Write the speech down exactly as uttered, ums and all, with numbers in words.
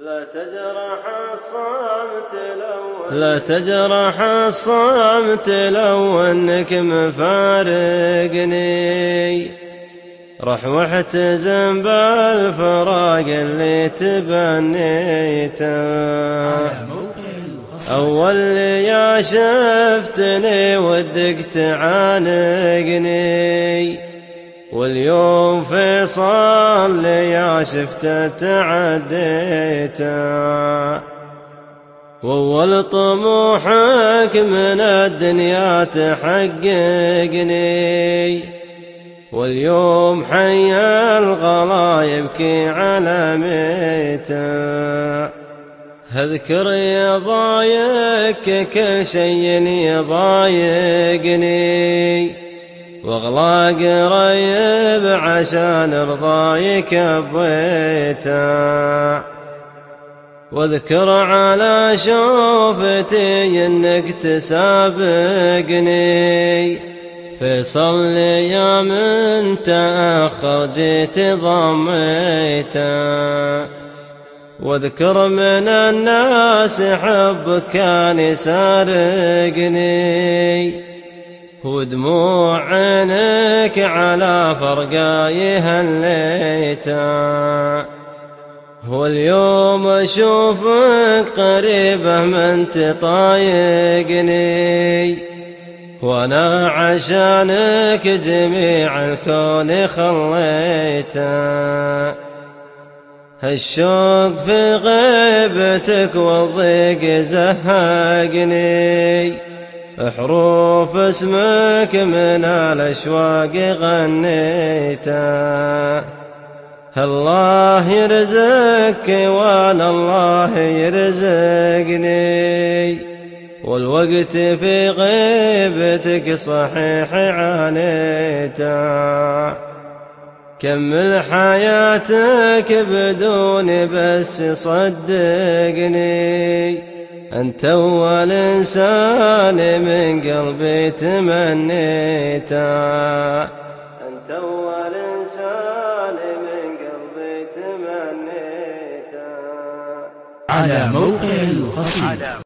لا تجرح الصمت لو لا تجرح الصمت لو انك مفارقني، رح واحتزم بالفراق اللي تبنيته. أول يا شفتني ودك تعانقني، واليوم فيصل يا شفته تعديته. وأول طموحك من الدنيا تحققني، واليوم حي الغلا يبكي على ميته. اذكر يضايقك كل شيء يضايقني، واغلى قريب عشان رضايك بيته. واذكر على شوفتي انك تسابقني، فيصل يا من تأخر جيت ضميته. واذكر من الناس حبك كان يسارقني، ودموع عينك على فرقاي هليته. واليوم اشوفك قريبه من تطايقني، وانا عشانك جميع الكون خليته. الشوق في غيبتك والضيق زهقني، حروف اسمك من الاشواق غنيته. الله يرزقك وانا الله يرزقني، والوقت في غيبتك صحيح عانيته. كمل حياتك بدون بس صدقني، أنت أول إنسان من قلبي تمنيته. أنت أول إنسان من قلبي تمنيته. على موقع القصيد.